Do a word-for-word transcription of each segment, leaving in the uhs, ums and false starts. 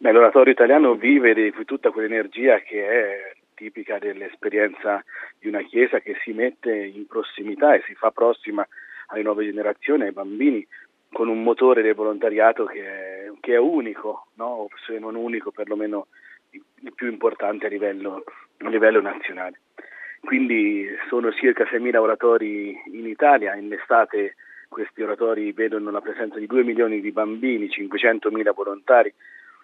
Beh, l'oratorio italiano vive di tutta quell'energia che è tipica dell'esperienza di una chiesa che si mette in prossimità e si fa prossima alle nuove generazioni, ai bambini, con un motore del volontariato che è, che è unico, no? O se non unico, perlomeno il più importante a livello, a livello nazionale. Quindi sono circa seimila oratori in Italia, in estate questi oratori vedono la presenza di due milioni di bambini, cinquecentomila volontari.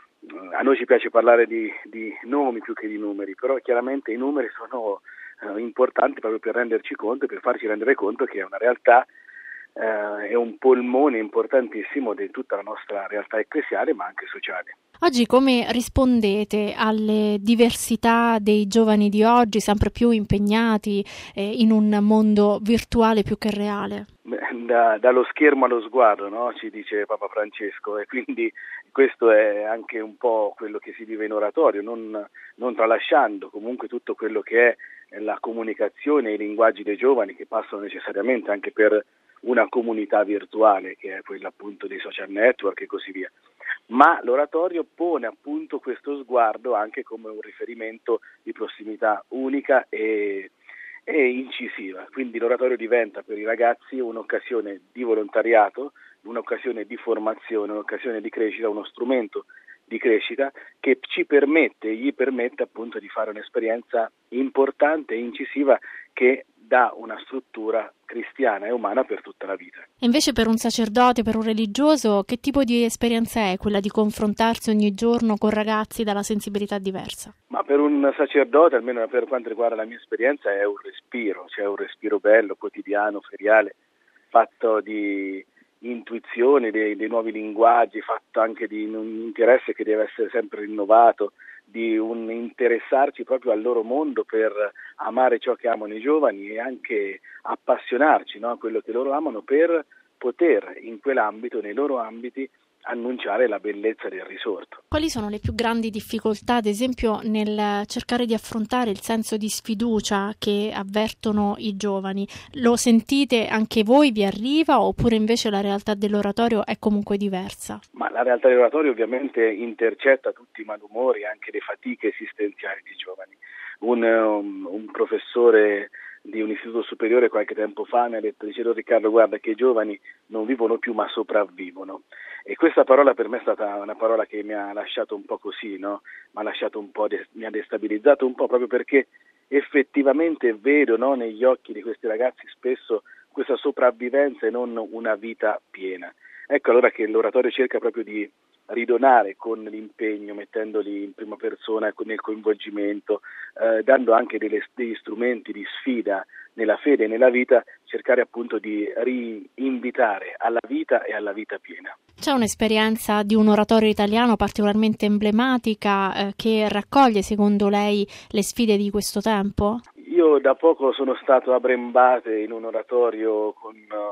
A noi ci piace parlare di, di nomi più che di numeri, però chiaramente i numeri sono eh, importanti proprio per renderci conto e per farci rendere conto che è una realtà, eh, è un polmone importantissimo di tutta la nostra realtà ecclesiale ma anche sociale. Oggi come rispondete alle diversità dei giovani di oggi, sempre più impegnati eh, in un mondo virtuale più che reale? Da, dallo schermo allo sguardo, no? Ci dice Papa Francesco, e quindi questo è anche un po' quello che si vive in oratorio, non, non tralasciando comunque tutto quello che è la comunicazione e i linguaggi dei giovani che passano necessariamente anche per una comunità virtuale che è quella appunto dei social network e così via. Ma l'oratorio pone appunto questo sguardo anche come un riferimento di prossimità unica e, e incisiva, quindi l'oratorio diventa per i ragazzi un'occasione di volontariato, un'occasione di formazione, un'occasione di crescita, uno strumento di crescita che ci permette, gli permette appunto di fare un'esperienza importante e incisiva che dà una struttura cristiana e umana per tutta la vita. E invece per un sacerdote, per un religioso, che tipo di esperienza è quella di confrontarsi ogni giorno con ragazzi dalla sensibilità diversa? Ma per un sacerdote, almeno per quanto riguarda la mia esperienza, è un respiro, cioè un respiro bello, quotidiano, feriale, fatto di intuizione dei, dei nuovi linguaggi, fatto anche di un interesse che deve essere sempre rinnovato, di un interessarci proprio al loro mondo per amare ciò che amano i giovani e anche appassionarci, no, a quello che loro amano per poter in quell'ambito, nei loro ambiti, annunciare la bellezza del risorto. Quali sono le più grandi difficoltà, ad esempio, nel cercare di affrontare il senso di sfiducia che avvertono i giovani? Lo sentite anche voi, vi arriva, oppure invece la realtà dell'oratorio è comunque diversa? Ma la realtà dell'oratorio ovviamente intercetta tutti i malumori, anche le fatiche esistenziali dei giovani. Un, um, un professore di un istituto superiore qualche tempo fa mi ha detto, dice Riccardo, guarda che i giovani non vivono più ma sopravvivono. E questa parola per me è stata una parola che mi ha lasciato un po' così, no? Mi ha lasciato un po', de- mi ha destabilizzato un po' proprio perché effettivamente vedo, no, negli occhi di questi ragazzi spesso questa sopravvivenza e non una vita piena. Ecco allora che l'oratorio cerca proprio di ridonare con l'impegno, mettendoli in prima persona nel coinvolgimento, eh, dando anche delle, degli strumenti di sfida nella fede e nella vita, cercare appunto di rinvitare alla vita e alla vita piena. C'è un'esperienza di un oratorio italiano particolarmente emblematica eh, che raccoglie, secondo lei, le sfide di questo tempo? Io da poco sono stato a Brembate in un oratorio con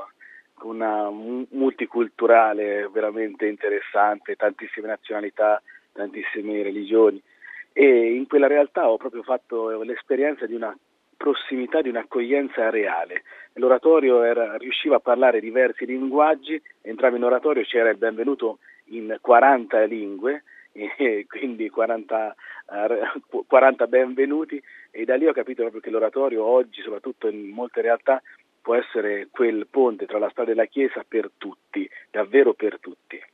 una multiculturale veramente interessante, tantissime nazionalità, tantissime religioni, e in quella realtà ho proprio fatto l'esperienza di una prossimità, di un'accoglienza reale. L'oratorio era, riusciva a parlare diversi linguaggi, entrava in oratorio, c'era il benvenuto in quaranta lingue, e quindi quaranta, quaranta benvenuti, e da lì ho capito proprio che l'oratorio oggi, soprattutto in molte realtà, può essere quel ponte tra la strada e la chiesa per tutti, davvero per tutti.